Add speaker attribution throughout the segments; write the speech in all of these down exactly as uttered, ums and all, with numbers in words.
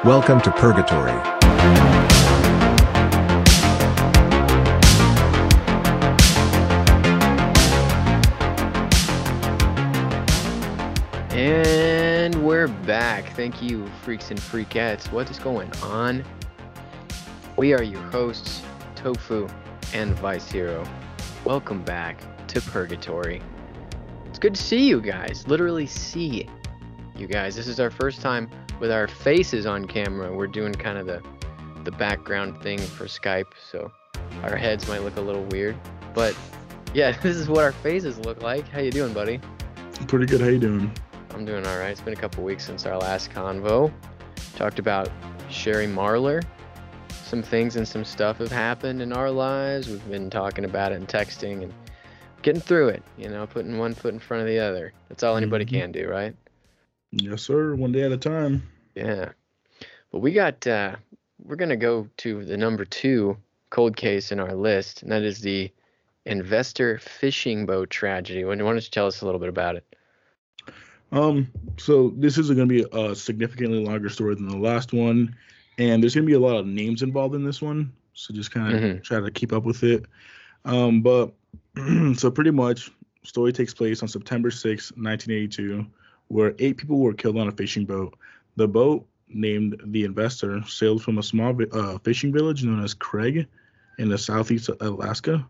Speaker 1: Welcome to Purgatory.
Speaker 2: And we're back. Thank you, freaks and freakettes. What is going on? We are your hosts, Tofu and Vice Hero. Welcome back to Purgatory. It's good to see you guys. Literally see you guys. This is our first time with our faces on camera. We're doing kind of the the background thing for Skype, so our heads might look a little weird. But yeah, this is what our faces look like. How you doing, buddy?
Speaker 3: Pretty good. How you doing?
Speaker 2: I'm doing all right. It's been a couple weeks since our last convo. Talked about Sherry Marlar. Some things and some stuff have happened in our lives. We've been talking about it and texting and getting through it, you know, putting one foot in front of the other. That's all anybody
Speaker 3: Mm-hmm.
Speaker 2: can do, right?
Speaker 3: Yes, sir. One day at a time.
Speaker 2: Yeah. But we got, uh, we're going to go to the number two cold case in our list, and that is the investor fishing boat tragedy. Why don't you tell us a little bit about it?
Speaker 3: Um, so this is going to be a significantly longer story than the last one, and there's going to be a lot of names involved in this one. So just kind of
Speaker 2: Mhm.
Speaker 3: try to keep up with it. Um, but so pretty much, story takes place on September sixth, nineteen eighty-two, where eight people were killed on a fishing boat. The boat, named the Investor, sailed from a small vi- uh, fishing village known as Craig in the southeast of Alaska.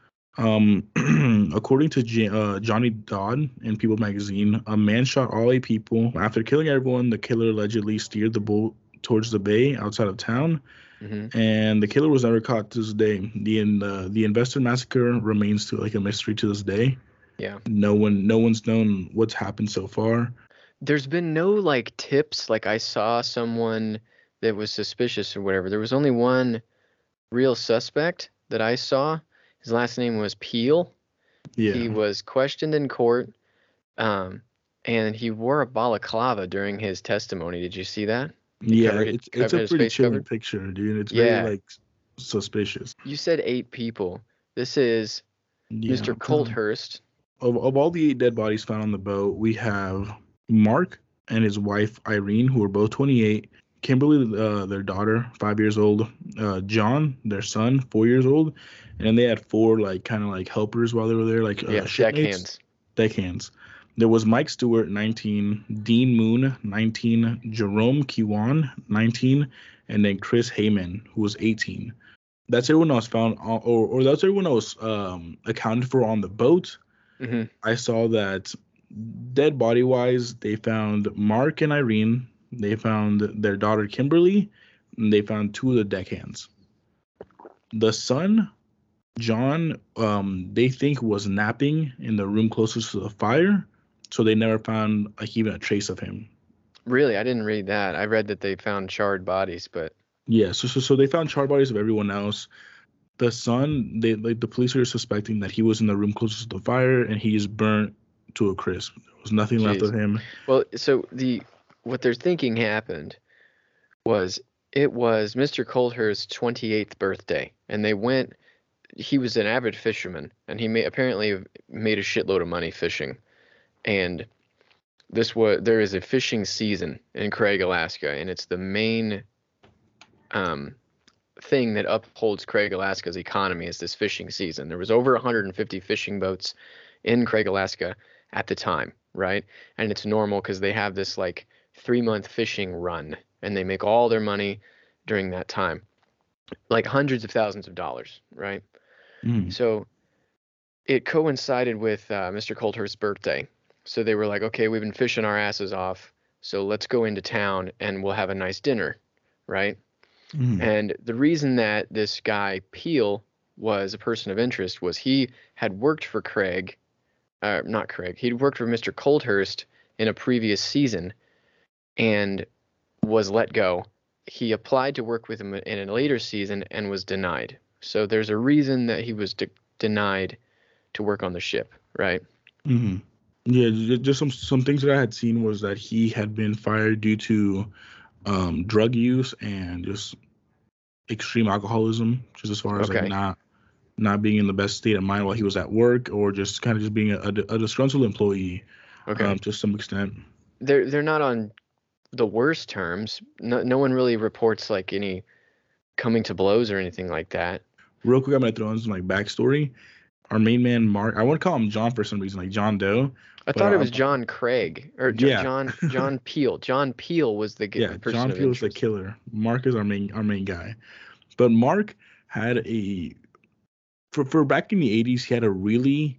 Speaker 3: Um, according to J- uh, Johnny Dodd in People magazine, a man shot all eight people. After killing everyone, the killer allegedly steered the boat towards the bay outside of town,
Speaker 2: hmm
Speaker 3: and the killer was never caught to this day. The in the, the Investor massacre remains to like a mystery to this day.
Speaker 2: Yeah.
Speaker 3: No one, no one's known what's happened so far.
Speaker 2: There's been no like tips. Like I saw someone that was suspicious or whatever. There was only one real suspect that I saw. His last name was Peel.
Speaker 3: Yeah,
Speaker 2: He was questioned in court, um, and he wore a balaclava during his testimony. Did you see that? He
Speaker 3: yeah,
Speaker 2: covered,
Speaker 3: it's
Speaker 2: covered
Speaker 3: it's a
Speaker 2: his
Speaker 3: pretty
Speaker 2: face
Speaker 3: chilling
Speaker 2: covered.
Speaker 3: picture, dude. It's
Speaker 2: Yeah.
Speaker 3: very like suspicious.
Speaker 2: You said eight people. This is
Speaker 3: Yeah,
Speaker 2: Mister
Speaker 3: I'm telling you.
Speaker 2: Colthurst.
Speaker 3: Of of all the eight dead bodies found on the boat, we have Mark and his wife Irene, who are both twenty-eight. Kimberly, uh, their daughter, five years old. Uh, John, their son, four years old. And then they had four like kind of like helpers while they were there, like uh,
Speaker 2: Yeah,
Speaker 3: shipmates,
Speaker 2: deckhands.
Speaker 3: deckhands. There was Mike Stewart, nineteen, Dean Moon, nineteen, Jerome Kiwan, nineteen, and then Chris Heyman, who was eighteen. That's everyone that was found, on, or or that's everyone that was um, accounted for on the boat.
Speaker 2: hmm
Speaker 3: I saw that dead body wise, they found Mark and Irene. They found their daughter Kimberly, and they found two of the deckhands. The son, John, um, they think was napping in the room closest to the fire, so they never found like even a trace of him.
Speaker 2: Really, I didn't read that. I read that they found charred bodies, but
Speaker 3: Yeah, so so, so they found charred bodies of everyone else. The son, they like the police are suspecting that he was in the room closest to the fire and he's burnt to a crisp. There was nothing left
Speaker 2: Jeez.
Speaker 3: of him.
Speaker 2: well, so the what they're thinking happened was it was Mister Colthurst's twenty-eighth birthday, and they went. He was an avid fisherman, and he may, apparently made a shitload of money fishing. And this was there is a fishing season in Craig, Alaska, and it's the main um, thing that upholds Craig, Alaska's economy is this fishing season. There was over one hundred fifty fishing boats in Craig, Alaska at the time, right? And it's normal because they have this like three month fishing run, and they make all their money during that time, like hundreds of thousands of dollars, right?
Speaker 3: Mm.
Speaker 2: So it coincided with uh, Mister Colthurst's birthday. So they were like, okay, we've been fishing our asses off, so let's go into town and we'll have a nice dinner, right?
Speaker 3: Mm.
Speaker 2: And the reason that this guy Peel was a person of interest was he had worked for Craig, uh, not Craig, he'd worked for Mister Colthurst in a previous season and was let go. He applied to work with him in a later season and was denied. So there's a reason that he was de- denied to work on the ship, right?
Speaker 3: Mm. Yeah, ju- just some some things that I had seen was that he had been fired due to um, drug use and just extreme alcoholism, just as far as like
Speaker 2: Okay.
Speaker 3: not not being in the best state of mind while he was at work, or just kind of just being a, a, a disgruntled employee
Speaker 2: Okay.
Speaker 3: um, to some extent.
Speaker 2: They're they're not on the worst terms. No, no one really reports like any coming to blows or anything like that.
Speaker 3: Real quick, I'm gonna throw in some like backstory. Our main man Mark, I want to call him John for some reason, like John Doe.
Speaker 2: I
Speaker 3: But
Speaker 2: thought it
Speaker 3: um,
Speaker 2: was John Craig or J-
Speaker 3: yeah,
Speaker 2: John John Peel. John Peel was the g-
Speaker 3: yeah,
Speaker 2: person
Speaker 3: John
Speaker 2: of
Speaker 3: Peel is the
Speaker 2: interest.
Speaker 3: killer. Mark is our main our main guy. But Mark had a for for back in the eighties, he had a really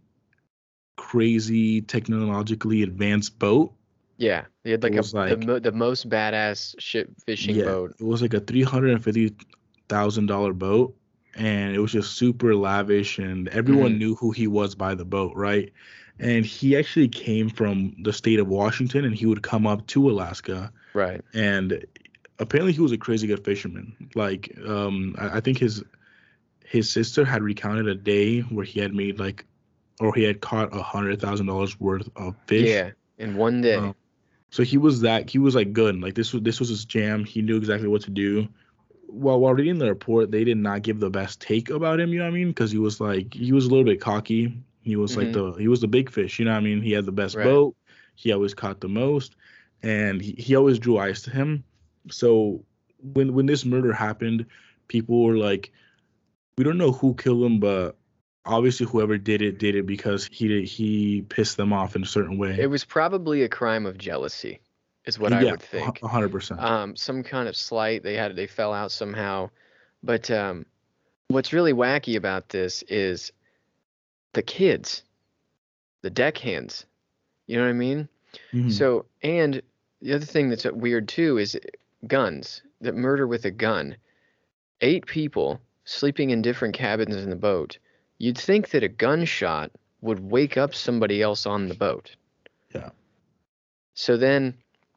Speaker 3: crazy technologically advanced boat.
Speaker 2: Yeah, he had
Speaker 3: It
Speaker 2: like a
Speaker 3: was
Speaker 2: the
Speaker 3: like
Speaker 2: mo- the most badass ship fishing
Speaker 3: yeah,
Speaker 2: boat.
Speaker 3: it was like a three hundred and fifty thousand dollar boat, and it was just super lavish, and everyone
Speaker 2: Hmm.
Speaker 3: knew who he was by the boat, right? And he actually came from the state of Washington, and he would come up to Alaska,
Speaker 2: Right.
Speaker 3: and apparently he was a crazy good fisherman. Like, um, I, I think his his sister had recounted a day where he had made like, or he had caught a hundred thousand dollars worth of fish.
Speaker 2: Yeah, in one day.
Speaker 3: Um, so he was that he was like good. Like this was this was his jam. He knew exactly what to do. While while reading the report, they did not give the best take about him. You know what I mean? Because he was like he was a little bit cocky. He was like
Speaker 2: Hmm.
Speaker 3: the he was the big fish. You know what I mean? He had the best
Speaker 2: Right.
Speaker 3: boat. He always caught the most, and he, he always drew eyes to him. So when when this murder happened, people were like, we don't know who killed him, but obviously whoever did it did it because he he pissed them off in a certain way.
Speaker 2: It was probably a crime of jealousy, is what I
Speaker 3: Yeah,
Speaker 2: would think.
Speaker 3: a hundred percent.
Speaker 2: Um, some kind of slight. They had they fell out somehow. But um, what's really wacky about this is the kids, the deckhands. You know what I mean?
Speaker 3: Mhm.
Speaker 2: So, and the other thing that's weird too is guns. That murder with a gun. Eight people sleeping in different cabins in the boat. You'd think that a gunshot would wake up somebody else on the boat.
Speaker 3: Yeah.
Speaker 2: So then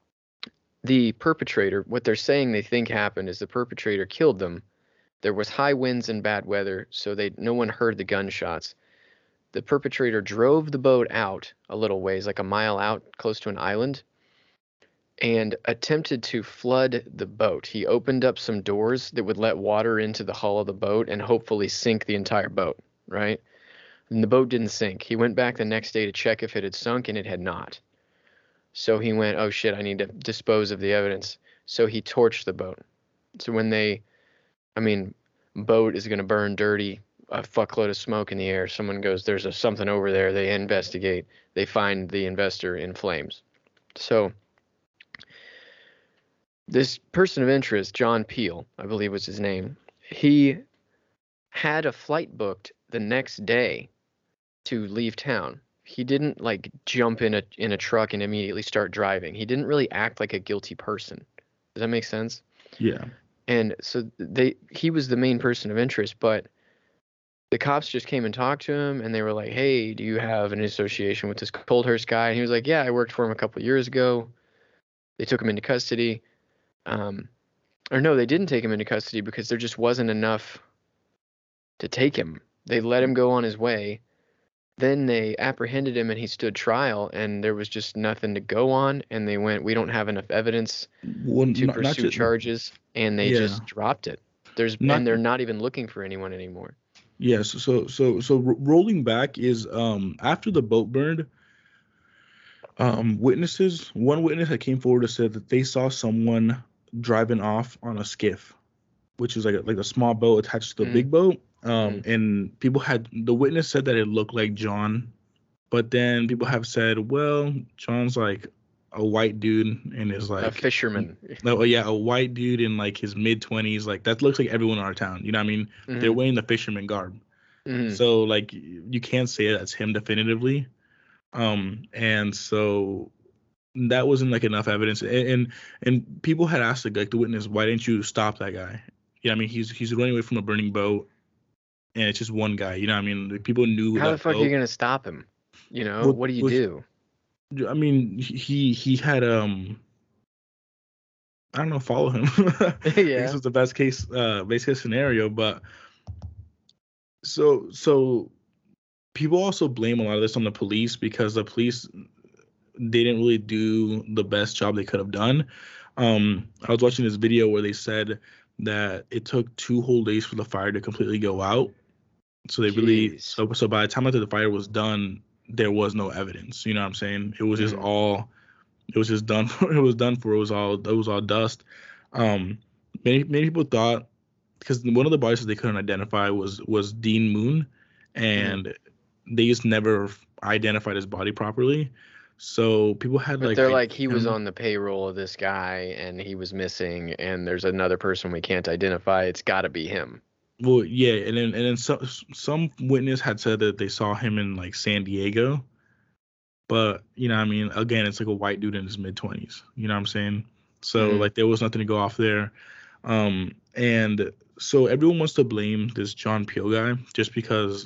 Speaker 2: the perpetrator, what they're saying they think happened is the perpetrator killed them. There was high winds and bad weather, so they no one heard the gunshots. The perpetrator drove the boat out a little ways, like a mile out, close to an island, and attempted to flood the boat. He opened up some doors that would let water into the hull of the boat and hopefully sink the entire boat, right? And the boat didn't sink. He went back the next day to check if it had sunk, and it had not. So he went, oh shit, I need to dispose of the evidence. So he torched the boat. So when they, I mean, boat is going to burn dirty, a fuckload of smoke in the air. Someone goes, there's a, something over there. They investigate. They find the investor in flames. So this person of interest, John Peel, I believe was his name, he had a flight booked the next day to leave town. He didn't like jump in a in a truck and immediately start driving. He didn't really act like a guilty person. Does that make sense?
Speaker 3: Yeah.
Speaker 2: And so they he was the main person of interest, but the cops just came and talked to him, and they were like, "Hey, do you have an association with this Coldhurst guy?" And he was like, "Yeah, I worked for him a couple of years ago." They took him into custody. Um, or no, they didn't take him into custody because there just wasn't enough to take him. They let him go on his way. Then they apprehended him and he stood trial, and there was just nothing to go on. And they went, we don't have enough evidence
Speaker 3: Well,
Speaker 2: to
Speaker 3: not, not
Speaker 2: pursue
Speaker 3: just,
Speaker 2: charges, and they
Speaker 3: yeah,
Speaker 2: just dropped it. There's
Speaker 3: not
Speaker 2: and they're not even looking for anyone anymore.
Speaker 3: yes. So so so ro- rolling back is um after the boat burned, um witnesses. One witness that came forward and said that they saw someone driving off on a skiff, which is like a, like a small boat attached to the
Speaker 2: Mm,
Speaker 3: big boat. Um,
Speaker 2: mm.
Speaker 3: and people had the witness said that it looked like John, but then people have said, well, John's like a white dude and is
Speaker 2: A
Speaker 3: like,
Speaker 2: fisherman.
Speaker 3: no, yeah, a white dude in like his mid twenties. Like that looks like everyone in our town. You know what I mean? They're
Speaker 2: Hmm.
Speaker 3: wearing the fisherman garb.
Speaker 2: Hmm.
Speaker 3: So like you can't say that's him definitively. Um, and so that wasn't like enough evidence. And and, and people had asked like, like the witness, why didn't you stop that guy? Yeah, I mean he's he's running away from a burning boat, and it's just one guy. You know what I mean? Like, people knew
Speaker 2: How the
Speaker 3: that
Speaker 2: fuck are you
Speaker 3: boat.
Speaker 2: gonna stop him? You know,
Speaker 3: What
Speaker 2: what do you
Speaker 3: was
Speaker 2: do?
Speaker 3: I mean he he had um I don't know follow him. I guess
Speaker 2: Yeah.
Speaker 3: it's the best case uh best case scenario, but so so people also blame a lot of this on the police because the police they didn't really do the best job they could have done. Um, I was watching this video where they said that it took two whole days for the fire to completely go out. So they really
Speaker 2: Jeez.
Speaker 3: so so by the time after the fire was done, there was no evidence. You know what I'm saying? It was just
Speaker 2: Hmm.
Speaker 3: all It was just done for. It was done for. It was all. It was all dust. Um, many many people thought because one of the bodies they couldn't identify was was Dean Moon, and mm-hmm. they just never identified his body properly. So people had
Speaker 2: but
Speaker 3: like.
Speaker 2: they're like he him. was on the payroll of this guy and he was missing, and there's another person we can't identify. It's got to be him.
Speaker 3: Well, yeah, and then and then some some witness had said that they saw him in like San Diego. But, you know, I mean, again, it's like a white dude in his mid twenties. You know what I'm saying? So, mm-hmm. like, there was nothing to go off there. Um, and so everyone wants to blame this John Peel guy just because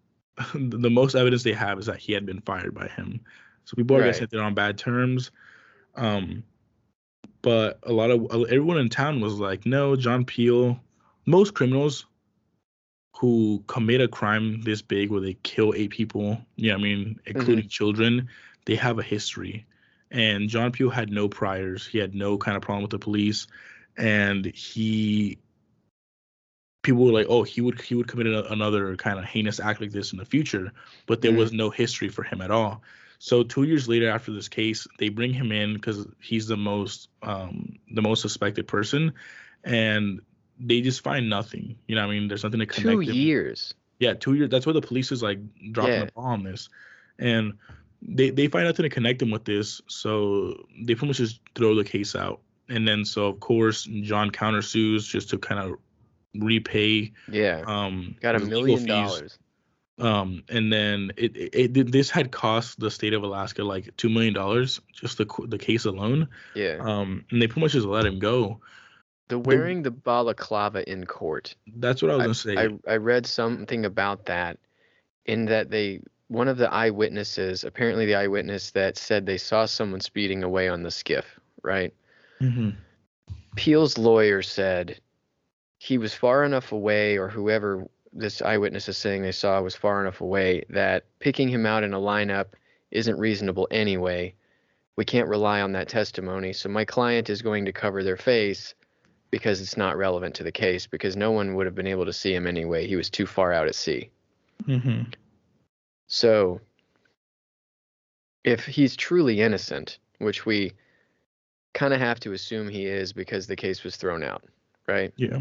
Speaker 3: the most evidence they have is that he had been fired by him. So people are right. guessing they're on bad terms. Um, but a lot of everyone in town was like, no, John Peel. Most criminals who commit a crime this big where they kill eight people, you know what I mean, including mm-hmm. children, they have a history. And John Peel had no priors. He had no kind of problem with the police. And he, people were like, oh, he would he would commit a, another kind of heinous act like this in the future. But there mm-hmm. was no history for him at all. So two years later after this case, they bring him in because he's the most um, the most suspected person. And they just find nothing. You know what I mean? There's nothing to connect
Speaker 2: Two
Speaker 3: them.
Speaker 2: years.
Speaker 3: Yeah, two years. That's why the police is like dropping yeah. the ball on this. And they, they find nothing to connect them with this. So they pretty much just throw the case out. And then so of course John countersues just to kind of repay.
Speaker 2: Yeah.
Speaker 3: Um
Speaker 2: got a million dollars.
Speaker 3: Um and then it, it it this had cost the state of Alaska like two million dollars, just the the case alone.
Speaker 2: Yeah.
Speaker 3: Um and they pretty much just let him go.
Speaker 2: The wearing the balaclava in court.
Speaker 3: That's what I was
Speaker 2: I,
Speaker 3: gonna say.
Speaker 2: I, I read something about that, in that they one of the eyewitnesses, apparently the eyewitness that said they saw someone speeding away on the skiff, right?
Speaker 3: Mm-hmm.
Speaker 2: Peel's lawyer said he was far enough away, or whoever this eyewitness is saying they saw was far enough away, that picking him out in a lineup isn't reasonable anyway. We can't rely on that testimony, so my client is going to cover their face because it's not relevant to the case, because no one would have been able to see him anyway. He was too far out at sea.
Speaker 3: Mm-hmm.
Speaker 2: So if he's truly innocent, which we kind of have to assume he is because the case was thrown out, right?
Speaker 3: Yeah.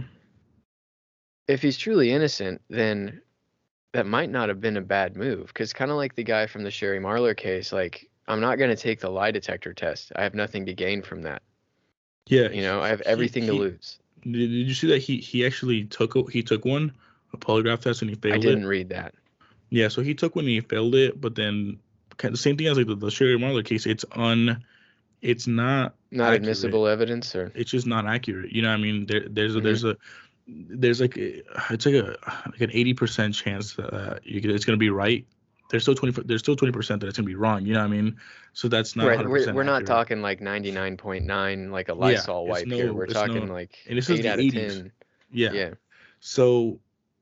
Speaker 2: If he's truly innocent, then that might not have been a bad move, because kind of like the guy from the Sherry Marler case, like, I'm not going to take the lie detector test. I have nothing to gain from that.
Speaker 3: Yeah,
Speaker 2: you know, I have everything
Speaker 3: he,
Speaker 2: to
Speaker 3: he,
Speaker 2: lose.
Speaker 3: Did you see that he he actually took a, he took one, a polygraph test, and he failed it?
Speaker 2: I didn't it. read that.
Speaker 3: Yeah, so he took one and he failed it, but then the same thing as like the, the Sherry Marler case, it's un, it's not
Speaker 2: not accurate. Admissible evidence, or
Speaker 3: it's just not accurate. You know what I mean? There there's a, mm-hmm. there's a there's like a, it's like a like an eighty percent chance that uh, you can, it's gonna be right. There's still twenty. There's still twenty percent that it's gonna be wrong. You know what I mean? So that's not.
Speaker 2: Right. We're, we're not talking like ninety-nine point nine, like a Lysol
Speaker 3: yeah,
Speaker 2: wipe
Speaker 3: no,
Speaker 2: here. We're talking
Speaker 3: no,
Speaker 2: like
Speaker 3: and this
Speaker 2: eight
Speaker 3: is the
Speaker 2: out
Speaker 3: eighties.
Speaker 2: of ten.
Speaker 3: Yeah.
Speaker 2: Yeah.
Speaker 3: So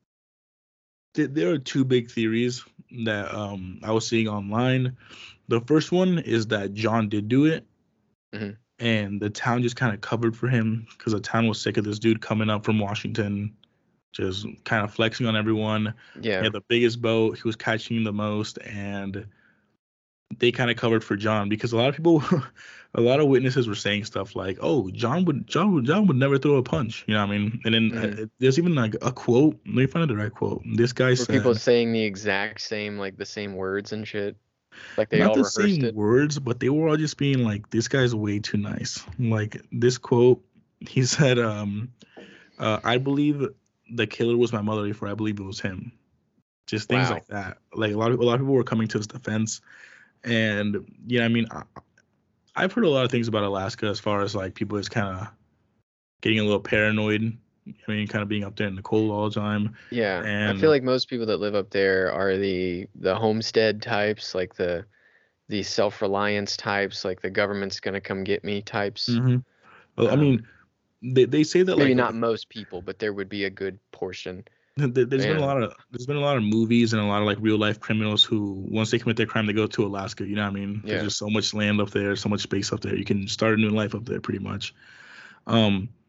Speaker 3: th- there are two big theories that um I was seeing online. The first one is that John did do it,
Speaker 2: mm-hmm.
Speaker 3: and the town just kind of covered for him because the town was sick of this dude coming up from Washington, just kind of flexing on everyone.
Speaker 2: Yeah.
Speaker 3: He had the biggest boat. He was catching the most, and they kind of covered for John because a lot of people, a lot of witnesses were saying stuff like, "Oh, John would, John would, John would never throw a punch." You know what I mean? And then mm-hmm. uh, there's even like a quote. Let me find the right quote. This guy
Speaker 2: were
Speaker 3: said,
Speaker 2: people saying the exact same, like the same words and shit. Like they
Speaker 3: not
Speaker 2: all
Speaker 3: the
Speaker 2: rehearsed
Speaker 3: same
Speaker 2: it.
Speaker 3: words, but they were all just being like, "This guy's way too nice." Like this quote, he said, um, uh, "I believe the killer was my mother before I believe it was him." Just things
Speaker 2: wow.
Speaker 3: like that. Like a lot of a lot of people were coming to his defense, and yeah, I mean, I, I've heard a lot of things about Alaska as far as like people is kind of getting a little paranoid. I mean, kind of being up there in the cold all the time.
Speaker 2: Yeah,
Speaker 3: and
Speaker 2: I feel like most people that live up there are the the homestead types, like the the self-reliance types, like the government's gonna come get me types.
Speaker 3: Mm-hmm. Well, um, I mean, they they say that
Speaker 2: maybe
Speaker 3: like
Speaker 2: not most people, but there would be a good portion.
Speaker 3: There's
Speaker 2: yeah.
Speaker 3: been a lot of there's been a lot of movies and a lot of like real life criminals who once they commit their crime they go to Alaska. You know what I mean?
Speaker 2: Yeah.
Speaker 3: There's just so much land up there, so much space up there. You can start a new life up there pretty much. Um,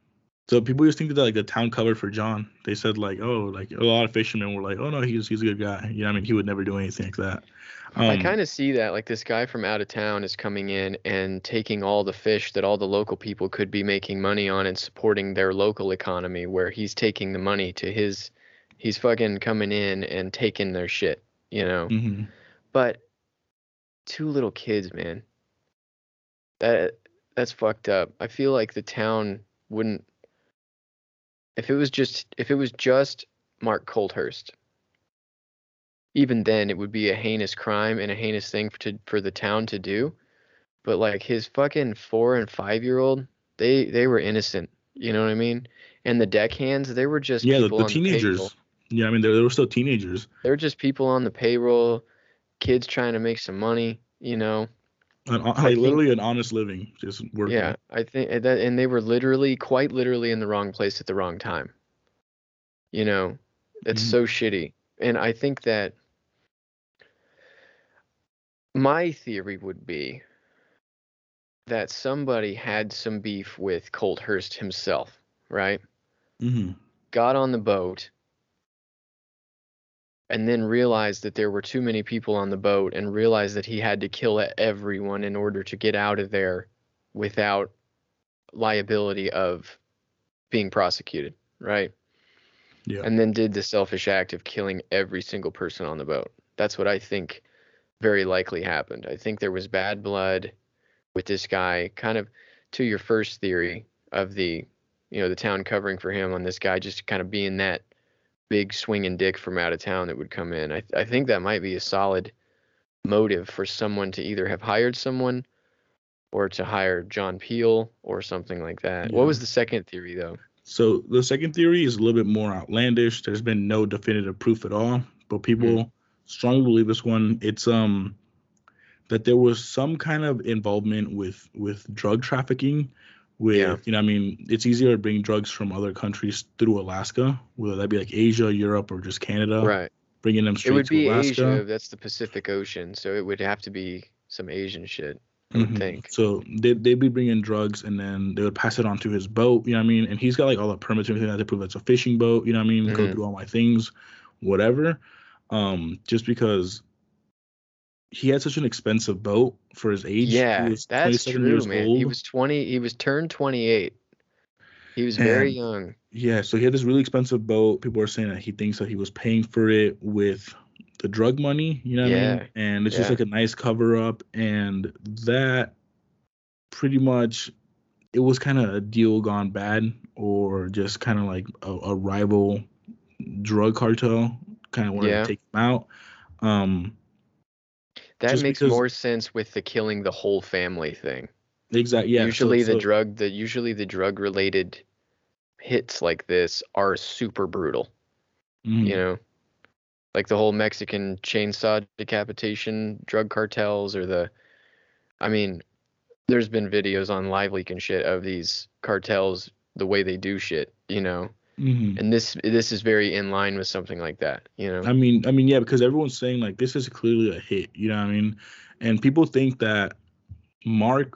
Speaker 3: So people just think that like the town covered for John. They said like, oh, like a lot of fishermen were like, oh no, he's he's a good guy. You know, what I mean, he would never do anything like that.
Speaker 2: I
Speaker 3: Um,
Speaker 2: kind of see that, like this guy from out of town is coming in and taking all the fish that all the local people could be making money on and supporting their local economy, where he's taking the money to his, he's fucking coming in and taking their shit, you know.
Speaker 3: mhm.
Speaker 2: But two little kids, man, that that's fucked up. I feel like the town wouldn't, if it was just if it was just Mark Coldhurst, even then it would be a heinous crime and a heinous thing for, to, for the town to do. But like his fucking four and five year old, they they were innocent. You know what I mean? And the deckhands, they were just
Speaker 3: Yeah, the,
Speaker 2: people
Speaker 3: the
Speaker 2: on the payroll.
Speaker 3: teenagers. Yeah, I mean, they they were still teenagers.
Speaker 2: They were just people on the payroll, kids trying to make some money. You know,
Speaker 3: An, hon-
Speaker 2: I
Speaker 3: like
Speaker 2: think,
Speaker 3: literally an honest living, just
Speaker 2: yeah,
Speaker 3: working.
Speaker 2: I think and that, and they were literally, quite literally, in the wrong place at the wrong time. You know, that's
Speaker 3: Mhm.
Speaker 2: so shitty. And I think that my theory would be that somebody had some beef with Colthurst himself, right?
Speaker 3: Mhm.
Speaker 2: Got on the boat and then realized that there were too many people on the boat and realized that he had to kill everyone in order to get out of there without liability of being prosecuted, right?
Speaker 3: Yeah.
Speaker 2: And then did the selfish act of killing every single person on the boat. That's what I think very likely happened. I think there was bad blood with this guy, kind of to your first theory of the, you know, the town covering for him, on this guy just kind of being that big swinging dick from out of town that would come in. I I think that might be a solid motive for someone to either have hired someone or to hire John Peel or something like that. What
Speaker 3: Yeah.
Speaker 2: was the second theory though?
Speaker 3: So the second theory is a little bit more outlandish. There's been no definitive proof at all, but
Speaker 2: Hmm.
Speaker 3: people strongly believe this one. It's um that there was some kind of involvement with with drug trafficking.
Speaker 2: Yeah,
Speaker 3: With, you know, I mean, it's easier to bring drugs from other countries through Alaska, whether that be like Asia, Europe, or just Canada,
Speaker 2: right.
Speaker 3: bringing them
Speaker 2: It
Speaker 3: straight
Speaker 2: would
Speaker 3: to
Speaker 2: be
Speaker 3: Alaska.
Speaker 2: Asia. That's the Pacific Ocean, so it would have to be some Asian shit, I would
Speaker 3: hmm
Speaker 2: think.
Speaker 3: So they they'd be bringing drugs, and then they would pass it on to his boat. You know what I mean? And he's got like all the permits and everything that to prove it's a fishing boat. You know what I mean? Go
Speaker 2: Hmm.
Speaker 3: through all my things, whatever. Um, just because he had such an expensive boat for his age. He
Speaker 2: Yeah,
Speaker 3: was
Speaker 2: that's
Speaker 3: twenty-seven
Speaker 2: true,
Speaker 3: years
Speaker 2: man. He
Speaker 3: old,
Speaker 2: was twenty. He was turned twenty-eight. He was very
Speaker 3: and
Speaker 2: young.
Speaker 3: yeah, so he had this really expensive boat. People are saying that he thinks that he was paying for it with the drug money. You know what I mean?
Speaker 2: Yeah,
Speaker 3: And it's just
Speaker 2: yeah.
Speaker 3: like a nice cover up, and that pretty much it was kind of a deal gone bad, or just kind of like a, a rival drug cartel kind of wanted to
Speaker 2: Yeah.
Speaker 3: take him out. Um,
Speaker 2: That
Speaker 3: just
Speaker 2: makes
Speaker 3: because
Speaker 2: more sense with the killing the whole family thing.
Speaker 3: exactly, yeah. So
Speaker 2: Usually the
Speaker 3: so
Speaker 2: drug the usually the drug related hits like this are super brutal, you
Speaker 3: mhm.
Speaker 2: know? Like the whole Mexican chainsaw decapitation drug cartels, or the, I mean, there's been videos on LiveLeak and shit of these cartels, the way they do shit, you know?
Speaker 3: Mhm.
Speaker 2: And this this is very in line with something like that, you know?
Speaker 3: I mean, I mean, yeah, because everyone's saying like this is clearly a hit. You know what I mean? And people think that Mark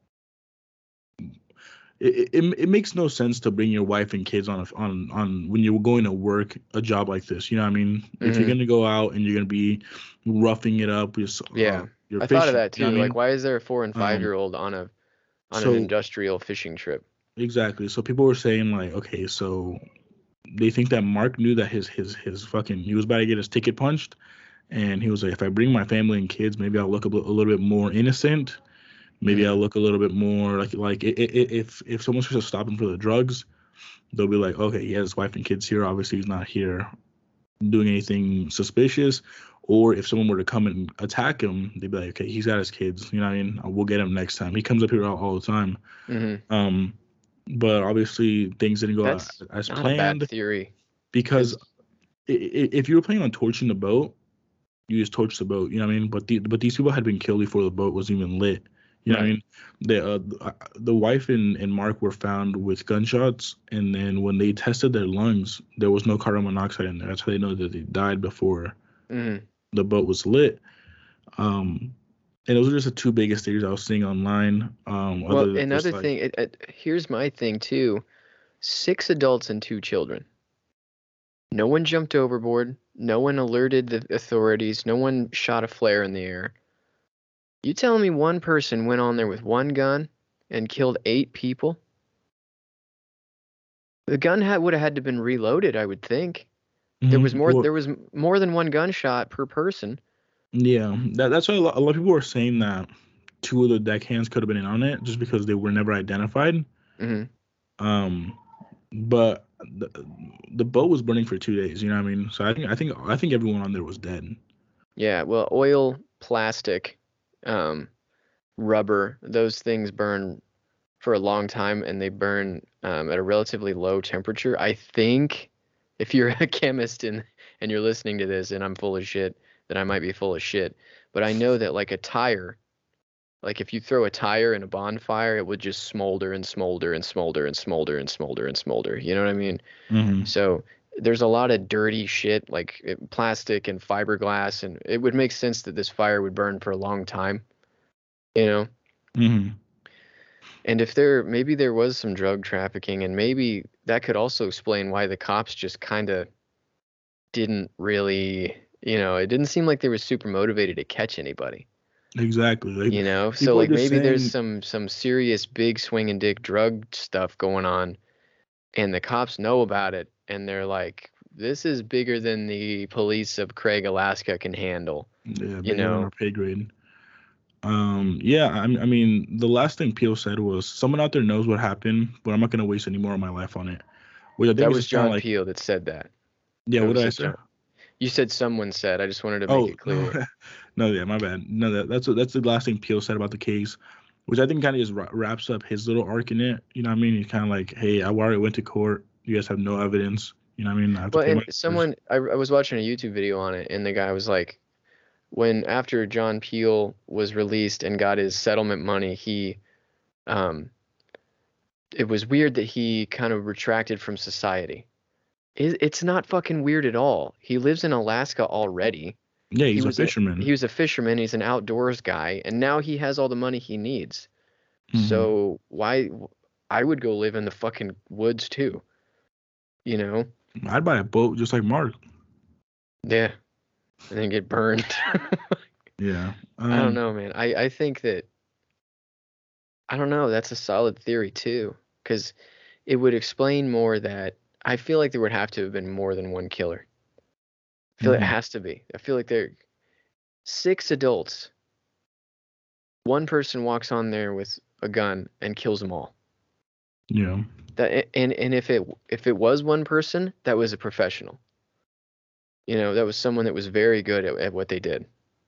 Speaker 3: it, it, it makes no sense to bring your wife and kids on a, on on when you're going to work a job like this. You know what I mean? If you're
Speaker 2: Hmm.
Speaker 3: gonna go out and you're gonna be roughing it up with uh,
Speaker 2: Yeah.
Speaker 3: your
Speaker 2: I thought of
Speaker 3: fishing,
Speaker 2: that
Speaker 3: you know what
Speaker 2: too.
Speaker 3: I
Speaker 2: Like,
Speaker 3: mean?
Speaker 2: why is there a four and five
Speaker 3: Um,
Speaker 2: year old on a on an
Speaker 3: so
Speaker 2: industrial fishing trip?
Speaker 3: exactly. So people were saying like, okay, so they think that Mark knew that his his his fucking he was about to get his ticket punched, and he was like, if I bring my family and kids, maybe I'll look a, bit- a little bit more innocent. Maybe I'll
Speaker 2: Hmm.
Speaker 3: look a little bit more like like i- i- if if someone's supposed to stop him for the drugs, they'll be like, okay, he has his wife and kids here. Obviously, he's not here doing anything suspicious. Or if someone were to come and attack him, they'd be like, okay, he's got his kids. You know what I mean? We'll get him next time. He comes up here all, all the time.
Speaker 2: Hmm.
Speaker 3: Um, but obviously, things didn't go a-
Speaker 2: That's
Speaker 3: as
Speaker 2: not a bad
Speaker 3: planned
Speaker 2: theory,
Speaker 3: because
Speaker 2: because
Speaker 3: i- i- if you were planning on torching the boat, you just torch the boat. You know what I mean? But the, but these people had been killed before the boat was even lit. You know what I
Speaker 2: right.
Speaker 3: mean? The uh, the the wife and, and Mark were found with gunshots, and then when they tested their lungs, there was no carbon monoxide in there. That's how they know that they died before
Speaker 2: Hmm.
Speaker 3: the boat was lit. Um, and those are just the two biggest theories I was seeing online. Um,
Speaker 2: Well,
Speaker 3: other than just
Speaker 2: another
Speaker 3: like,
Speaker 2: thing, it, it, here's my thing too. Six adults and two children. No one jumped overboard. No one alerted the authorities. No one shot a flare in the air. You telling me one person went on there with one gun and killed eight people? The gun had would have had to been reloaded, I would think. There was
Speaker 3: Mhm.
Speaker 2: more.
Speaker 3: Well,
Speaker 2: There was m- more than one gunshot per person.
Speaker 3: yeah, that, that's why a lot, a lot of people were saying that two of the deckhands could have been in on it just because they were never identified.
Speaker 2: Hmm.
Speaker 3: Um, but the, the boat was burning for two days. You know what I mean? So I think I think I think everyone on there was dead.
Speaker 2: Yeah. Well, oil, plastic, um, rubber, those things burn for a long time, and they burn um, at a relatively low temperature. I think if you're a chemist and and you're listening to this, and I'm full of shit, then I might be full of shit. But I know that like a tire, like if you throw a tire in a bonfire, it would just smolder and smolder and smolder and smolder and smolder and smolder. You know what I mean?
Speaker 3: Hmm.
Speaker 2: So there's a lot of dirty shit like it- plastic and fiberglass, and it would make sense that this fire would burn for a long time, you know?
Speaker 3: Hmm.
Speaker 2: And if there maybe there was some drug trafficking, and maybe that could also explain why the cops just kind of didn't really, you know, it didn't seem like they were super motivated to catch anybody,
Speaker 3: Exactly. Like
Speaker 2: you know? So
Speaker 3: people are
Speaker 2: like
Speaker 3: just
Speaker 2: maybe there's
Speaker 3: saying,
Speaker 2: some some serious big swinging dick drug stuff going on, and the cops know about it, and they're like, this is bigger than the police of Craig, Alaska can handle,
Speaker 3: yeah,
Speaker 2: you
Speaker 3: bigger than our
Speaker 2: know?
Speaker 3: pay grade. Um, yeah, I, I mean, the last thing Peel said was someone out there knows what happened, but I'm not gonna waste any more of my life on it. Which I think
Speaker 2: That
Speaker 3: is
Speaker 2: was
Speaker 3: just kind of
Speaker 2: John
Speaker 3: like,
Speaker 2: Peel that said that.
Speaker 3: yeah,
Speaker 2: That
Speaker 3: what
Speaker 2: was
Speaker 3: did I
Speaker 2: a
Speaker 3: say?
Speaker 2: John. You said someone said. I just wanted to make
Speaker 3: Oh
Speaker 2: it
Speaker 3: no,
Speaker 2: clear.
Speaker 3: no, yeah, my bad. No, that, that's that's the last thing Peel said about the case, which I think kind of just wra- wraps up his little arc in it. You know what I mean? He's kind of like, hey, I already went to court. You guys have no evidence. You know what I mean? I have to
Speaker 2: Well,
Speaker 3: pay my
Speaker 2: and
Speaker 3: lawyers.
Speaker 2: someone, I, I was watching a YouTube video on it, and the guy was like, when after John Peel was released and got his settlement money, he, um, it was weird that he kind of retracted from society. It, it's not fucking weird at all. He lives in Alaska already.
Speaker 3: Yeah,
Speaker 2: He
Speaker 3: he's a
Speaker 2: was an he
Speaker 3: fisherman.
Speaker 2: was a fisherman. He's an outdoors guy, and now he has all the money he needs.
Speaker 3: Hmm.
Speaker 2: So why? I would go live in the fucking woods too. You know?
Speaker 3: I'd buy a boat just like Mark.
Speaker 2: Yeah, and then get burned.
Speaker 3: Yeah.
Speaker 2: I don't
Speaker 3: Um.
Speaker 2: know, man. I I think that I don't know. That's a solid theory too, because it would explain more that I feel like there would have to have been more than one killer. I feel like it
Speaker 3: Mhm.
Speaker 2: has to be. I feel like there six adults. One person walks on there with a gun and kills them all.
Speaker 3: Yeah.
Speaker 2: That and and if it if it was one person, that was a professional. You know, that was someone that was very good at, at what they did.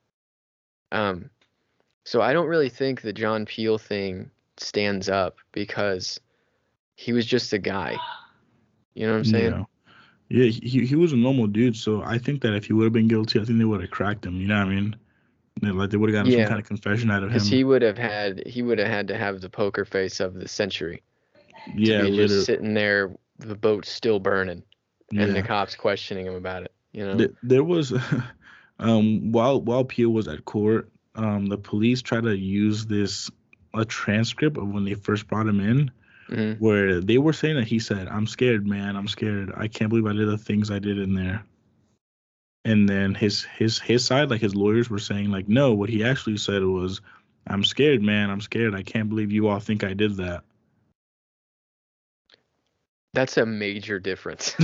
Speaker 2: Um, so I don't really think the John Peel thing stands up because he was just a guy. You know what I'm saying?
Speaker 3: Yeah. Yeah. He he was a normal dude, so I think that if he would have been guilty, I think they would have cracked him. You know what I mean? They, like they would have gotten some
Speaker 2: Yeah,
Speaker 3: kind of confession out of
Speaker 2: because
Speaker 3: him.
Speaker 2: he would have had he would have had to have the poker face of the century to
Speaker 3: Yeah.
Speaker 2: be just
Speaker 3: Literally.
Speaker 2: sitting there, the boat still burning, and the
Speaker 3: Yeah.
Speaker 2: cops questioning him about it. You know?
Speaker 3: There, there was, um, while while Peel was at court, um, the police tried to use this a transcript of when they first brought him in,
Speaker 2: Hmm.
Speaker 3: where they were saying that he said, "I'm scared, man. I'm scared. I can't believe I did the things I did in there." And then his his his side, like his lawyers, were saying like, "No, what he actually said was, I'm scared, man. I'm scared. I can't believe you all think I did that."
Speaker 2: That's a major difference.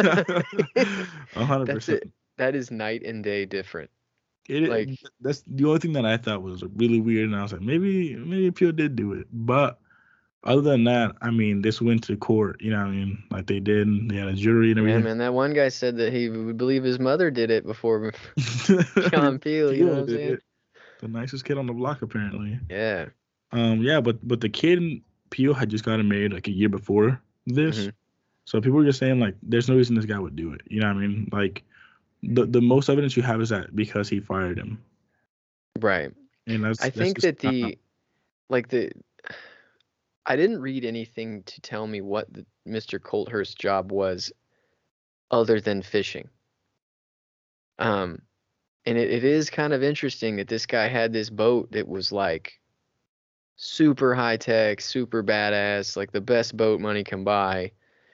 Speaker 3: A hundred
Speaker 2: That's
Speaker 3: percent.
Speaker 2: it. That is night and day different.
Speaker 3: It
Speaker 2: Like,
Speaker 3: that's the only thing that I thought was really weird, and I was like, maybe maybe Peel did do it, but other than that, I mean, this went to court. You know what I mean? Like they did. They had a jury and
Speaker 2: yeah,
Speaker 3: everything.
Speaker 2: man, that one guy said that he would believe his mother did it before John Peel. You know what
Speaker 3: Peel
Speaker 2: I'm
Speaker 3: did
Speaker 2: saying?
Speaker 3: it. The nicest kid on the block, apparently.
Speaker 2: Yeah.
Speaker 3: Um, yeah, but but the kid Peel had just gotten married like a year before this,
Speaker 2: Hmm.
Speaker 3: so people were just saying like, there's no reason this guy would do it. You know what I mean? Like the the most evidence you have is that because he fired him,
Speaker 2: Right.
Speaker 3: and that's
Speaker 2: I
Speaker 3: that's
Speaker 2: think
Speaker 3: just
Speaker 2: that
Speaker 3: not.
Speaker 2: the like the I didn't read anything to tell me what the, mister Colthurst's job was other than fishing. Um, and it, it is kind of interesting that this guy had this boat that was like super high tech, super badass, like the best boat money can buy.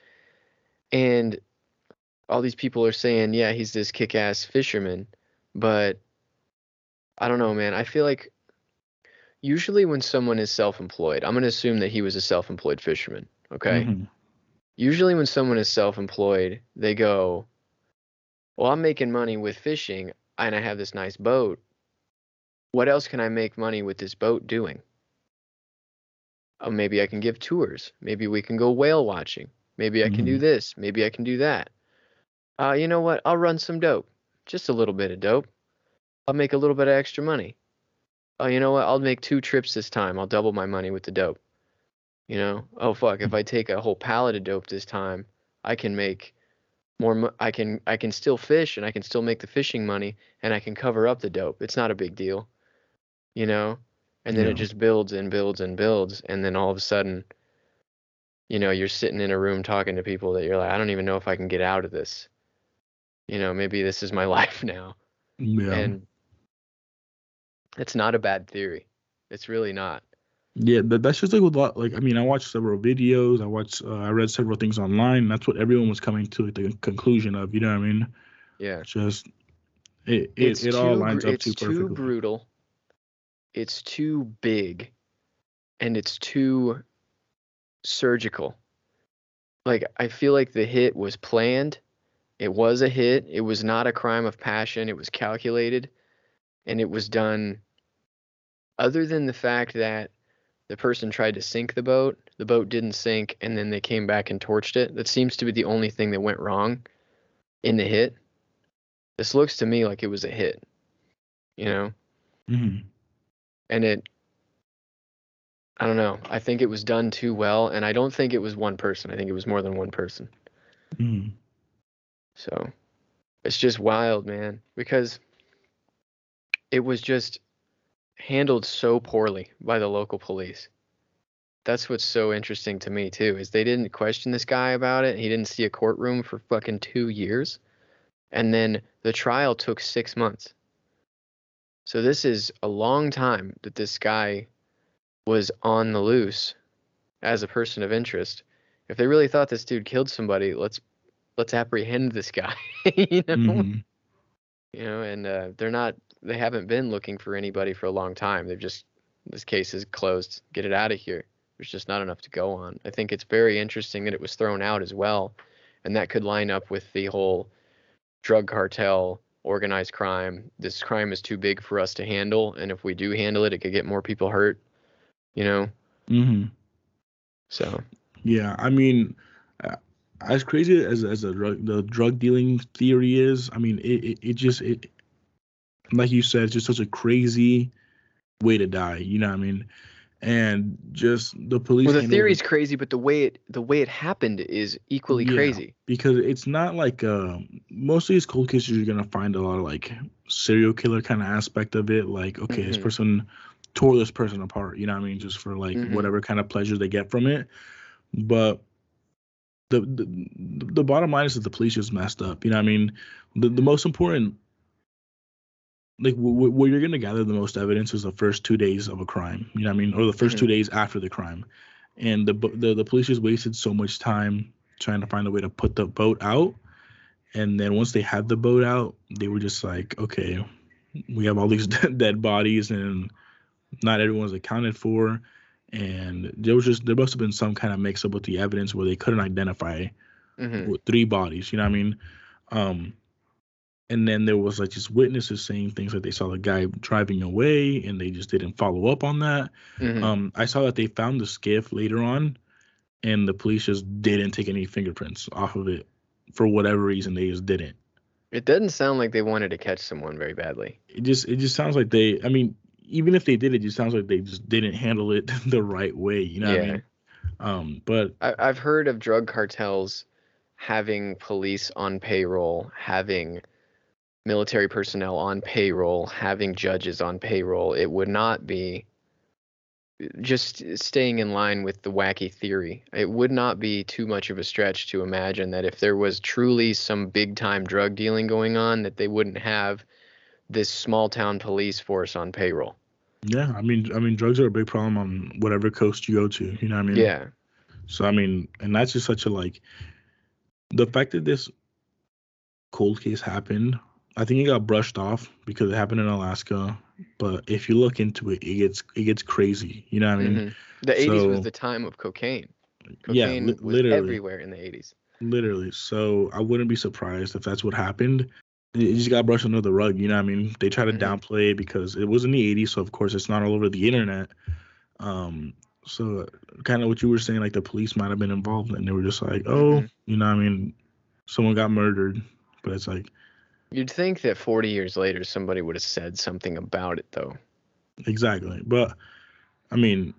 Speaker 2: And all these people are saying, yeah, he's this kick-ass fisherman, but I don't know, man. I feel like usually when someone is self-employed, I'm going to assume that he was a self-employed fisherman, okay?
Speaker 3: Mm-hmm.
Speaker 2: Usually when someone is self-employed, they go, well, I'm making money with fishing and I have this nice boat. What else can I make money with this boat doing? Oh, maybe I can give tours. Maybe we can go whale watching. Maybe I can do
Speaker 3: Mm-hmm.
Speaker 2: this. Maybe I can do that. Uh, you know what? I'll run some dope. Just a little bit of dope. I'll make a little bit of extra money. Oh, you know what? I'll make two trips this time. I'll double my money with the dope. You know? Oh, fuck. If I take a whole pallet of dope this time, I can make more. Mo- I can I can still fish and I can still make the fishing money and I can cover up the dope. It's not a big deal, you know? And then it
Speaker 3: Yeah.
Speaker 2: just builds and builds and builds, and then all of a sudden, you know, you're sitting in a room talking to people that you're like, I don't even know if I can get out of this. You know, maybe this is my life now.
Speaker 3: Yeah.
Speaker 2: And it's not a bad theory. It's really not.
Speaker 3: Yeah, that, that's just like with a lot. Like, I mean, I watched several videos. I watched, uh, I read several things online. That's what everyone was coming to like, the conclusion of. You know what I mean?
Speaker 2: Yeah.
Speaker 3: Just it, it,
Speaker 2: It's
Speaker 3: it all
Speaker 2: too
Speaker 3: lines
Speaker 2: gr-
Speaker 3: up too
Speaker 2: it's too
Speaker 3: perfectly.
Speaker 2: brutal. It's too big, and it's too surgical. Like I feel like the hit was planned. It was a hit. It was not a crime of passion. It was calculated, and it was done other than the fact that the person tried to sink the boat, the boat didn't sink, and then they came back and torched it. That seems to be the only thing that went wrong in the hit. This looks to me like it was a hit, you know?
Speaker 3: Mm-hmm.
Speaker 2: And it, I don't know. I think it was done too well, and I don't think it was one person. I think it was more than one person.
Speaker 3: Mm-hmm.
Speaker 2: So it's just wild, man, because it was just handled so poorly by the local police. That's what's so interesting to me too, is they didn't question this guy about it. He didn't see a courtroom for fucking two years. And then the trial took six months. So this is a long time that this guy was on the loose as a person of interest. If they really thought this dude killed somebody, let's let's apprehend this guy. you know,
Speaker 3: Mm-hmm.
Speaker 2: you know, and uh, they're not. They haven't been looking for anybody for a long time. They've just this case is closed. Get it out of here. There's just not enough to go on. I think it's very interesting that it was thrown out as well, and that could line up with the whole drug cartel, organized crime. This crime is too big for us to handle, and if we do handle it, it could get more people hurt. You know,
Speaker 3: Mm-hmm.
Speaker 2: so
Speaker 3: Yeah, I mean, uh, as crazy as as a drug, the drug dealing theory is, I mean, it, it, it just it like you said, it's just such a crazy way to die. You know what I mean? And just the police
Speaker 2: well, the
Speaker 3: handle it.
Speaker 2: theory's crazy, but the way it the way it happened is equally
Speaker 3: Yeah,
Speaker 2: crazy.
Speaker 3: because it's not like uh, most of these cold cases you're gonna find a lot of like serial killer kind of aspect of it. Like, okay, this
Speaker 2: Mhm.
Speaker 3: person tore this person apart. You know what I mean? Just for like
Speaker 2: Mhm.
Speaker 3: whatever kind of pleasure they get from it. But the the, the bottom line is that the police just messed up. You know what I mean? The the most important, like w- w- where you're gonna gather the most evidence is the first two days of a crime. You know what I mean? Or the first two
Speaker 2: Mhm.
Speaker 3: days after the crime. And the bo- the the police just wasted so much time trying to find a way to put the boat out. And then once they had the boat out, they were just like, okay, we have all these dead bodies, and not everyone's accounted for. And there was just there must have been some kind of mix up with the evidence where they couldn't identify
Speaker 2: Mhm.
Speaker 3: with three bodies. You know what I mean? Um, and then there was like just witnesses saying things like they saw the guy driving away, and they just didn't follow up on that.
Speaker 2: Mhm.
Speaker 3: Um, I saw that they found the skiff later on, and the police just didn't take any fingerprints off of it for whatever reason. They just didn't.
Speaker 2: It doesn't sound like they wanted to catch someone very badly.
Speaker 3: It just it just sounds like they. I mean, even if they did, it just sounds like they just didn't handle it the right way. You know what I
Speaker 2: Yeah.
Speaker 3: mean? Um, but
Speaker 2: I, I've heard of drug cartels having police on payroll, having military personnel on payroll, having judges on payroll. It would not be just staying in line with the wacky theory. It would not be too much of a stretch to imagine that if there was truly some big time drug dealing going on, that they wouldn't have this small town police force on payroll.
Speaker 3: yeah, I mean, I mean, drugs are a big problem on whatever coast you go to. You know what I mean?
Speaker 2: Yeah.
Speaker 3: So I mean, and that's just such a like the fact that this cold case happened, I think it got brushed off because it happened in Alaska. But if you look into it, it gets it gets crazy. You know what I mean?
Speaker 2: hmm The eighties was
Speaker 3: So
Speaker 2: the time of cocaine.
Speaker 3: yeah, li-
Speaker 2: Cocaine was
Speaker 3: literally,
Speaker 2: everywhere in the eighties.
Speaker 3: literally. So I wouldn't be surprised if that's what happened. It it just got brushed under the rug. You know what I mean? They try to
Speaker 2: hmm
Speaker 3: downplay it because it was in the eighties, so of course it's not all over the internet. Um, so kind of what you were saying, like the police might have been involved, and they were just like, oh,
Speaker 2: hmm
Speaker 3: you know what I mean? Someone got murdered, but it's like
Speaker 2: You'd think that forty years later somebody would have said something about it, though.
Speaker 3: exactly. But I mean,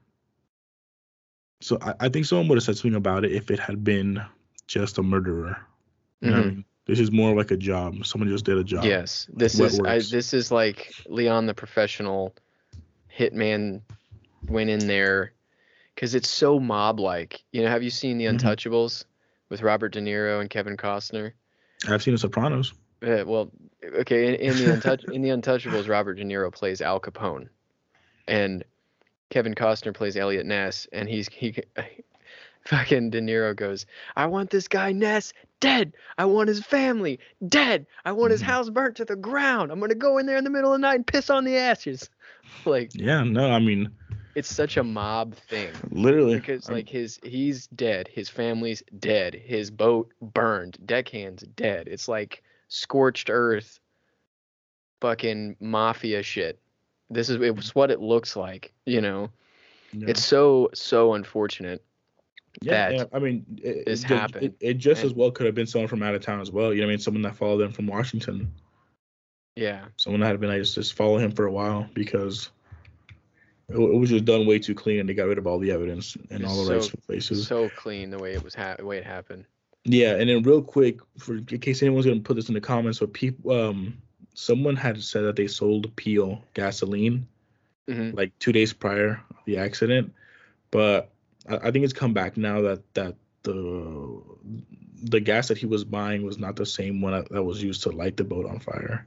Speaker 3: so I, I think someone would have said something about it if it had been just a murderer. You know what I
Speaker 2: hmm
Speaker 3: mean? This is more like a job. Someone just did a job,
Speaker 2: Yes,
Speaker 3: like
Speaker 2: this
Speaker 3: wet
Speaker 2: is I.
Speaker 3: works.
Speaker 2: This is like Leon the professional hitman went in there because it's so mob-like. You know, have you seen The
Speaker 3: hmm
Speaker 2: Untouchables with Robert De Niro and Kevin Costner?
Speaker 3: I've seen The Sopranos.
Speaker 2: Uh, well, okay, in, in the Untouch in the Untouchables, Robert De Niro plays Al Capone, and Kevin Costner plays Elliot Ness, and he's he fucking De Niro goes, I want this guy Ness dead. I want his family dead. I want his
Speaker 3: hmm
Speaker 2: house burnt to the ground. I'm gonna go in there in the middle of the night and piss on the ashes. Like,
Speaker 3: Yeah, no, I mean,
Speaker 2: it's such a mob thing
Speaker 3: literally.
Speaker 2: because
Speaker 3: I'm,
Speaker 2: like his he's dead, his family's dead, his boat burned, deckhands dead. It's like scorched earth, fucking mafia shit. This is it's what it looks like, you know.
Speaker 3: yeah.
Speaker 2: It's so so unfortunate
Speaker 3: Yeah, yeah.
Speaker 2: that
Speaker 3: I mean, it,
Speaker 2: this
Speaker 3: it, ju- it,
Speaker 2: happened.
Speaker 3: it just as
Speaker 2: And
Speaker 3: well could have been someone from out of town as well. You know what I mean? Someone that followed them from Washington.
Speaker 2: yeah,
Speaker 3: Someone that had been like just, just follow him for a while because it, it was just done way too clean and they got rid of all the evidence in
Speaker 2: just
Speaker 3: all the right
Speaker 2: so
Speaker 3: places.
Speaker 2: so clean the way it was ha- the way it happened.
Speaker 3: Yeah, and then real quick, for in case anyone's gonna put this in the comments, but people, um, someone had said that they sold Peel gasoline
Speaker 2: hmm
Speaker 3: like two days prior of the accident, but I, I think it's come back now that that the the gas that he was buying was not the same one that, that was used to light the boat on fire.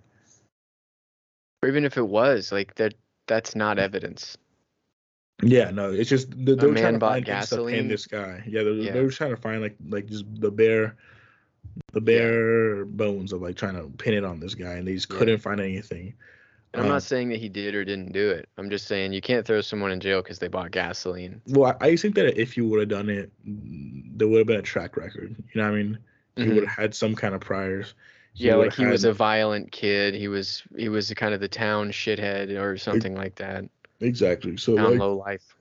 Speaker 2: Or even if it was like that, that's not evidence.
Speaker 3: Yeah, no, it's just they,
Speaker 2: A
Speaker 3: they were trying
Speaker 2: man
Speaker 3: to
Speaker 2: bought
Speaker 3: find things to pin
Speaker 2: gasoline.
Speaker 3: this guy. Yeah, they, they
Speaker 2: Yeah,
Speaker 3: were trying to find like like just the bare the
Speaker 2: yeah,
Speaker 3: bare bones of like trying to pin it on this guy, and they just
Speaker 2: yeah.
Speaker 3: couldn't find anything.
Speaker 2: And I'm not
Speaker 3: Um,
Speaker 2: saying that he did or didn't do it. I'm just saying you can't throw someone in jail because they bought gasoline.
Speaker 3: well, I, I think that if you would have done it, mm, there would have been a track record. You know what I mean? He would
Speaker 2: hmm
Speaker 3: have had some kind of priors. He
Speaker 2: Yeah,
Speaker 3: would
Speaker 2: like
Speaker 3: have
Speaker 2: he was
Speaker 3: had
Speaker 2: a violent kid. He was he was kind of the town shithead or
Speaker 3: e-
Speaker 2: something like that.
Speaker 3: exactly. So
Speaker 2: Town
Speaker 3: like,
Speaker 2: low life.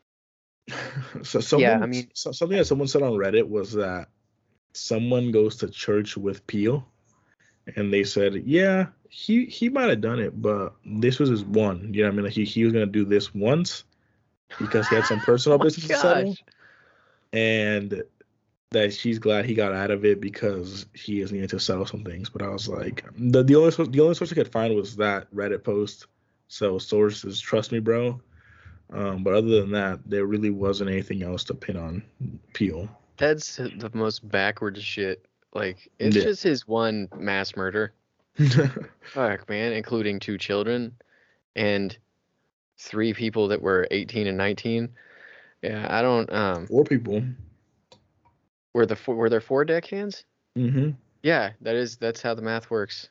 Speaker 3: so
Speaker 2: Yeah, I
Speaker 3: someone
Speaker 2: mean,
Speaker 3: so, something that someone said on Reddit was that someone goes to church with Peel, and they said, yeah, he he might have done it, but this was his one. You know what I mean? Like he he was gonna do this once because he had some
Speaker 2: oh
Speaker 3: personal
Speaker 2: my
Speaker 3: business to settle,
Speaker 2: gosh.
Speaker 3: and that she's glad he got out of it because he is needing to settle some things. But I was like, the the only source, the only source I could find was that Reddit post. So sources, trust me, bro. Um, but other than that, there really wasn't anything else to pin on Peel.
Speaker 2: That's the most backward shit. Like, it's
Speaker 3: Yeah.
Speaker 2: just his one mass murder. Fuck, man, including two children and three people that were eighteen and nineteen. Yeah, I don't um
Speaker 3: Four people.
Speaker 2: were the four, were there four deckhands?
Speaker 3: Mm-hmm.
Speaker 2: Yeah, that is that's how the math works.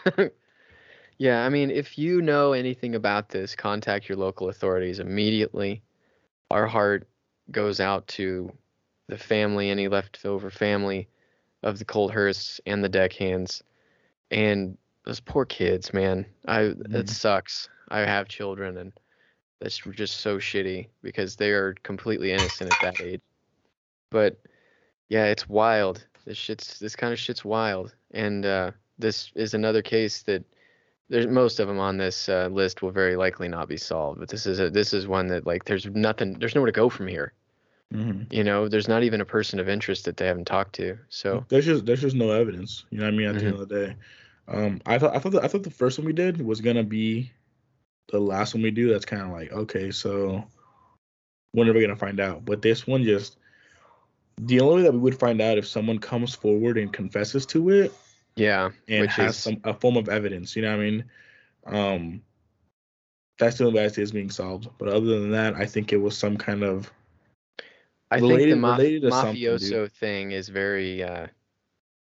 Speaker 2: Yeah, I mean, if you know anything about this, contact your local authorities immediately. Our heart goes out to the family, any leftover family of the Colthursts and the deckhands, and those poor kids, man. I It
Speaker 3: Mm-hmm.
Speaker 2: sucks. I have children, and that's just so shitty because they are completely innocent at that age. But yeah, it's wild. This shit's this kind of shit's wild, and uh, this is another case that there's most of them on this uh, list will very likely not be solved. But this is a this is one that like there's nothing, there's nowhere to go from here.
Speaker 3: Mm-hmm.
Speaker 2: You know, there's not even a person of interest that they haven't talked to. So,
Speaker 3: There's just there's just no evidence. You know what I mean? At the
Speaker 2: hmm
Speaker 3: end of the day, um, I thought I thought the, I thought the first one we did was gonna be the last one we do. That's kind of like okay, so when are we gonna find out? But this one just the only way that we would find out if someone comes forward and confesses to it
Speaker 2: yeah,
Speaker 3: and
Speaker 2: which
Speaker 3: has
Speaker 2: is
Speaker 3: some a form of evidence. You know what I mean? Um, that's the only way I see is being solved. But other than that, I think it was some kind of
Speaker 2: I think the
Speaker 3: related
Speaker 2: maf
Speaker 3: related to something, dude.
Speaker 2: mafioso thing is very uh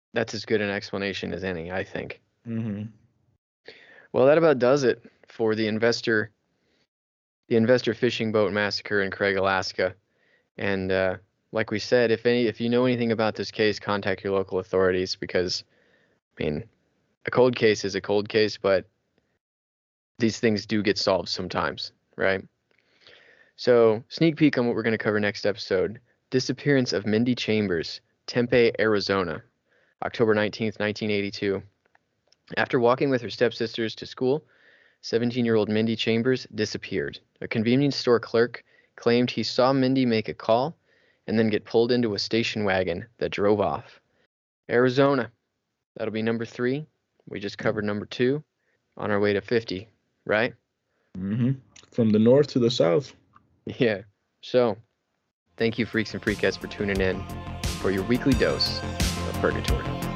Speaker 2: That's as good an explanation as any, I think.
Speaker 3: Mm-hmm.
Speaker 2: Well, that about does it for the investor the investor fishing boat massacre in Craig, Alaska. And uh, like we said, if any if you know anything about this case, contact your local authorities because, I mean, a cold case is a cold case, but these things do get solved sometimes, right? So, sneak peek on what we're going to cover next episode: disappearance of Mindy Chambers, Tempe, Arizona, October nineteenth, nineteen eighty-two. After walking with her stepsisters to school, seventeen-year-old Mindy Chambers disappeared. A convenience store clerk claimed he saw Mindy make a call and then get pulled into a station wagon that drove off. Arizona, that'll be number three. We just covered number two on our way to fifty, right?
Speaker 3: Mm-hmm. From the north to the south.
Speaker 2: Yeah. So, thank you, freaks and freakettes, for tuning in for your weekly dose of purgatory.